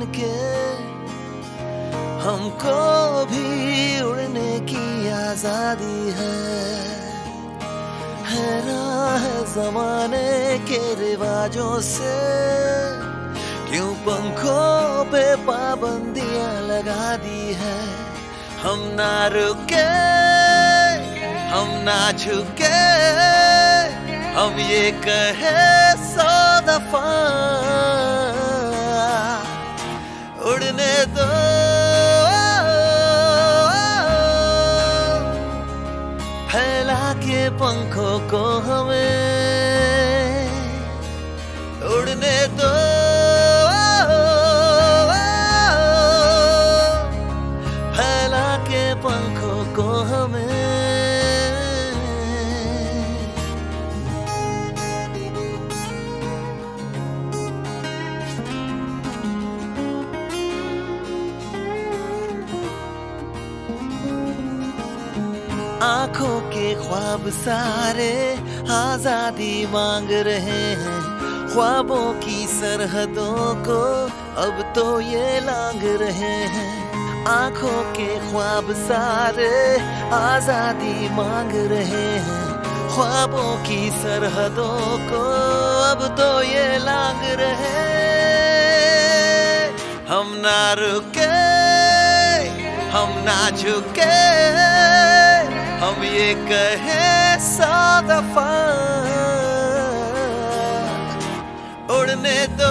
के हमको भी उड़ने की आजादी है। हैरान है जमाने के रिवाजों से, क्यों पंखों पे पाबंदियां लगा दी है। हम ना रुके, हम ना झुके, हम ये कहे 100 दफा उड़ने दो, फैला के पंखों को हमें उड़ने दो, फैला के पंखों को हमें। आंखों के ख्वाब सारे आजादी मांग रहे हैं, ख्वाबों की सरहदों को अब तो ये लांग रहे हैं। आंखों के ख्वाब सारे आजादी मांग रहे हैं, ख्वाबों की सरहदों को अब तो ये लांग रहे हैं। हम ना रुके, हम ना झुके, हम ये कहे 100 दफा उड़ने दो,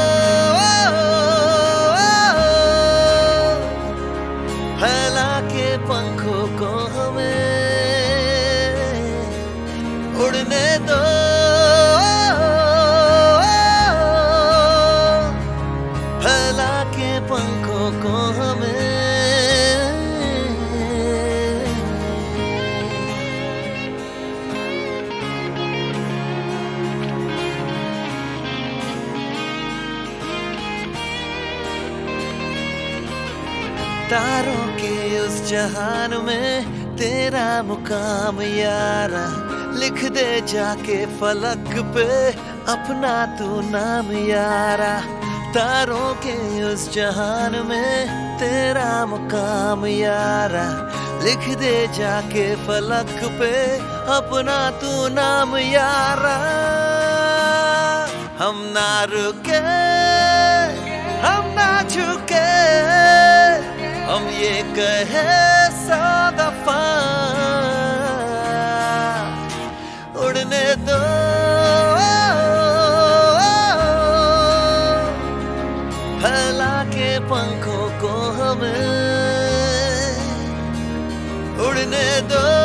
फैला के पंखों को हमें उड़ने दो, फैला के पंखों को हमें। तारों के उस जहान में तेरा मुकाम यारा, लिख दे जाके फलक पे अपना तू नाम यारा। तारों के उस जहान में तेरा मुकाम यारा, लिख दे जाके फलक पे अपना तू नाम यारा। हम ना रुके, हम ना झुके, हम ये कहे 100 दफा उड़ने दो, फैला के पंखों को हमें उड़ने दो।